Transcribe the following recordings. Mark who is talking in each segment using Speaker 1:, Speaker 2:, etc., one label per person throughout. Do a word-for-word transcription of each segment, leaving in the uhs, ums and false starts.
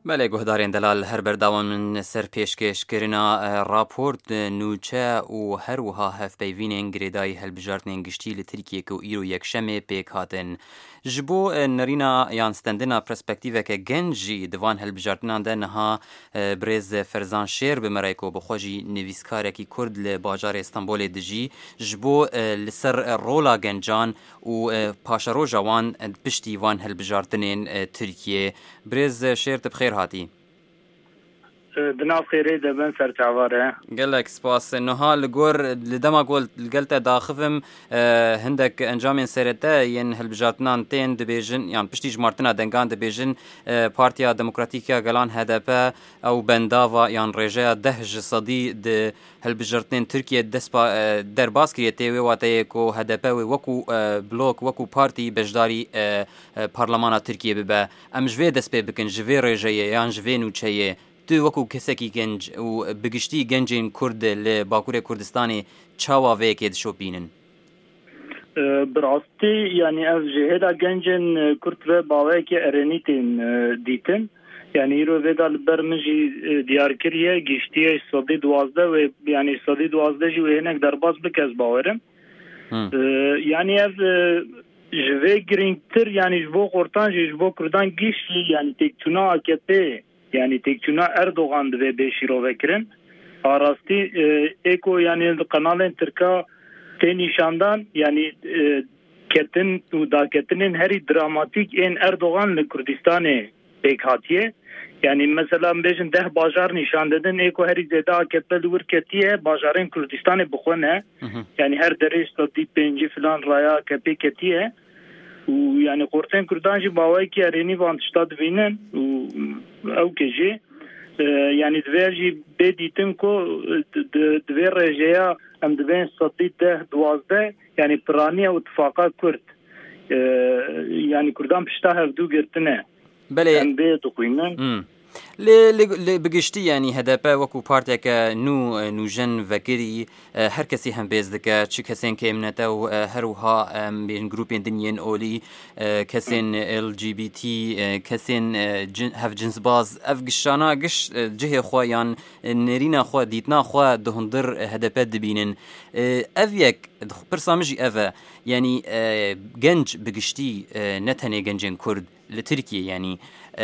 Speaker 1: بله گهدارین دلال هر برداوان من سر پیشکش کرنا راپورت نوچه و هر وها هف بیوینین گریدای هلبجارتنین گشتی لترکیه که ایرو یک شمه پیک هاتن جبو نرینا یان ستندنا پرسپکتیوه که گنجی دوان هلبجارتنان ده نها بریز فرزان شیر بمرایکو بخوجی نویسکاره کی کرد لباجار استانبول دجی جبو لسر رولا گنجان و پاشارو جوان پشتی وان هلبجارتنین ترکیه بریز شیر تبخیر هاتی
Speaker 2: دناف خيري دبن سرچاواره
Speaker 1: قالك سباس انه لغور لدما قلت قلت داخفم هندك انجام سرته ين هلبجاتنان تين دبيجن يعني بشتي جمارتنا دنگان دبيجن بارتيا ديمقراطيكيا غلان هدف او بنداوا يعني رجاء دهج صدي د هلبجاتنين تركيا دسبا درباس كريتي واتي كو هدف وكو بلوك وكو بارتي بجداري برلمان تركيا ببا ام جوي دسبه بكن جوي رجاء يعني جوي نوچيه تو وکو کسکی گنج و بگشتی گنجین کرد لباکور کردستانی چاوا ویکید شو بینن
Speaker 2: براستی یعنی از جهدا گنجین کرد و باوی که ارنیتین دیتن یعنی رو ویدال برمجی دیار کریه گشتیه صدی دوازده و یعنی صدی دوازده جو هنگ درباز بکز باورم یعنی از جوی گرینگتر یعنی جبو قرطان جبو کردان گشتی یعنی تکتونا آکپه yani tekçuna Erdoğan ve Beşirov ekren arasti eko yani kanalın Türkiye tenişandan yani ketin da ketinin heri dramatik en Erdoğan'la Kürdistan'ı bekhatiye yani mesela bejin deh bajar nişan dedin eko heri zeda aketbel dur ketiye bajarın Kürdistan'ı bukhone yani her derece stadi penci falan raya kepi ketiye yani Korten Kürdancı bavay ki areni vantışta dvinen او کجی یعنی دویجی بدیتم کو دوی رجیا ام دوین صدی ده دوازده یعنی پرانی اتفاقا کرد یعنی کردان پشتا هفدو گرتنه
Speaker 1: بله
Speaker 2: ام بی دقوینن
Speaker 1: ل بگشتی یعنی هدفه وکو پارتیک نو نوجن وگری هر کسی هم بیزدکه چه کسین که امنته و هر وها بین گروپین دنیین اولی کسین ال جی بی تی کسین هف جنس باز اف گشانا گش جه خوایان نرینا خوا دیتنا خوا دهندر هدفه دبینن اف یک پرسامجی اف یعنی گنج بگشتی نتنه گنجن کرد لترکیه یعنی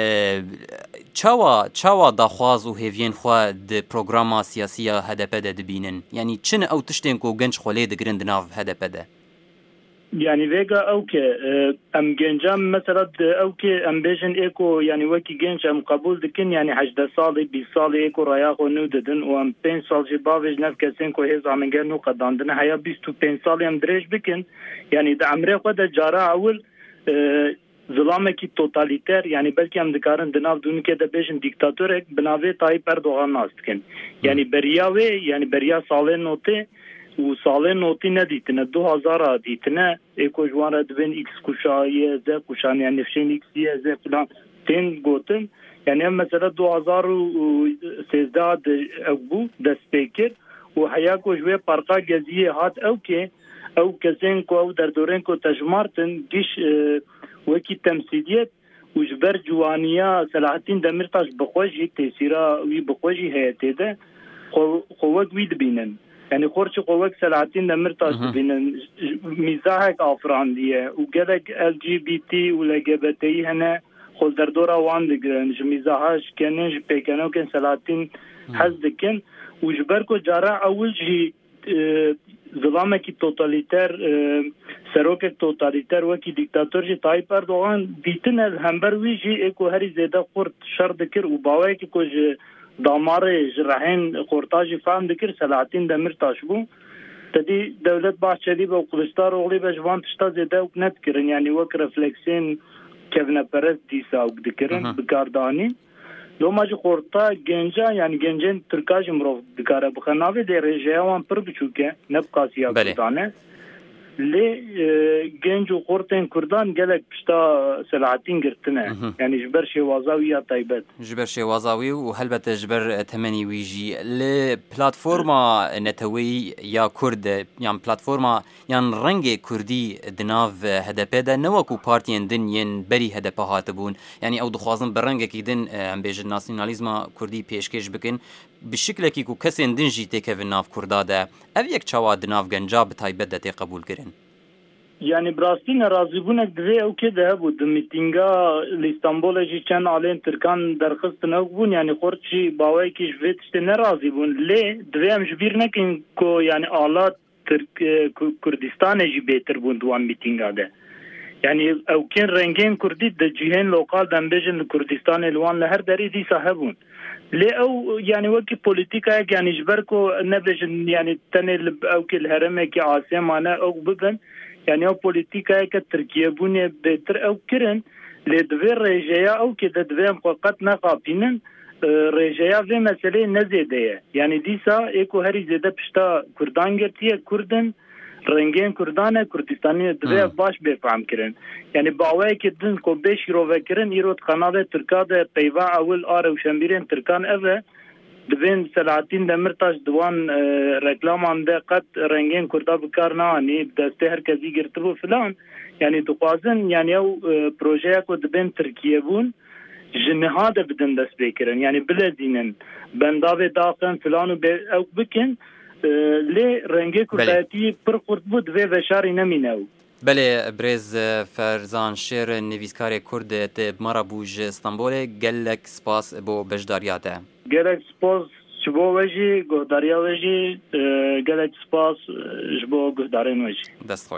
Speaker 1: چاوا چاوا داخواز و هیوین خوا د پروگراما سیاسی هدف ده دبینن یعنی چن او تشتین کو گنج خولې د ګرند ناو هدف ده
Speaker 2: yani vega او که ام گنجام مثلا او که ام بیژن اکو yani وکی گنج ام قبول دکن yani هجده سال بیست سال اکو رایا خو نو ددن و ام پنج سال جباوج نف کسین کو هز امنګ نو قداندن هيا بیست و پنج سال ام درج بکن yani د امره خو د جارا اول ظلامکی توتالیتر yani belki هم دکارن دناو دونکه de بیژن دیکتاتورک بناوی Tayyip Erdoğan ناستکن yani beriya ve yani beriya salen note و سال نوتی ندیتنه دو هزار دیتنه اکو جوان دوین ایکس کشایی ز کشانی یعنی نفشین ایکسی ز فلان تن گوتن یعنی مثلا دو هزار و سیزده ابو دستپیکر و حیا کو جوه پرقا گزیه هات او که او کسین کو او در دورن کو تجمارتن دیش وکی تمثیلیت و جبر جوانیا صلاحالدین دمیرتاش بخوجی تیسیرا وی بخوجی هیته ده خوک وید بینن yani خورچ قوک صلاحالدین دمیرتاش بینن میزاهک افراندیه و گلک ال جی بی تی و لگبتی هنه خود در دورا وان دگرن میزاهاش کنن پیکنو کن صلاحالدین حز دکن و جبر کو جارا اول جی ظلامکی توتالیتر سروک توتالیتر وکی دیکتاتور جی Tayyip Erdoğan دیتن از همبر وی جی اکو هری زیده خورد شر دکر و باوی که کج دامار جرحین خورتاجی فهم دکر صلاحالدین دمیرتاش بو تدی دولت بحثی با کلستار اولی به جوان تشتا زیده و نت کرن یعنی وک رفلکسین کevne پرست دیسا و دکرن بکاردانی دوما جی خورتا گنجا یعنی گنجن ترکاج مرو دکاره بخناوی دی رژیوان پر بچوکه نبقاسیا کردانه لێ گەنج و قورتên Kurdan gelek pişta selahatîn girtine yani ji ber şêwazawî ya taybet
Speaker 1: ji ber şêwazawî û helbete ji ber temenî wî jî li platforma netewî ya Kurd yan platforma yan rengê Kurdî di nav H D P de ne wekû partiyên din yên berî H D P hatibûn yani ew dixwazin bi rengekî din em bêjin nasyonalîzma Kurdî pêşkêş bikin bi şiklekî ku kesên din jî têkevin nav Kurda de ev yek çawa di nav genca bi taybet de tê qebûl kirin.
Speaker 2: Yani birastî nerazîbûnek divê ew kê de hebû di mîtînga li Îstanbolê jî çend alên Tirkan derxistin ew bûn yani xort jî bawekî ji vê tiştê nerazî bûn lê divê em ji bîr nekin ku yani ala Kurdistanê jî bêtir bûn di wan mîtînga de. Yani ewkên rengên Kurdî di cihên lokal de em bêjin li Kurdistanê li wan li her derê dîsa hebûn. Lê ew yani wekî polîtîkayek yani ji ber ku nebêjin yani tenê li ewkê li herêmekî asê mane ew bibin yani ew polîtîkayeke Tirkiyebûnê bêtir ew kirin lê divê rêjeya ew kê de divê em xwe qet neqapînin rêjeya vê meseleyê nezêde ye. Yani dîsa ê ku herî zêde pişta Kurdan girtiye Kurdin rengên Kurdan e Kurdistanê divê baş bêfehm kirin. Yani baweyekê din ku bê şîrovekirin îro kanalê Tirka de peyva ewil a rewşenbîrên Tirkan ev e divên Selahattin Demirtaş di wan reklaman de qet rengên Kurda bi kar neanî destê herkesî girtibû filan yani dixwazin yani ew projeya ku dibên Tirkiyebûn ji niha de bidin dest pêkirin yani bilezînin bendavê daxin filan û ew bikin lê rengê Kurdayetî pir xurt bû divê veşarî nemîne ew.
Speaker 1: Belê Birêz Ferzan Şêr nivîskarê Kurd tê mara bû ji Stenbolê gelek spas bo bejdariya te.
Speaker 2: Gelek spas ji bo we jî guhdariya we jî gelek spas ji bo guhdarên we jî.
Speaker 1: Dest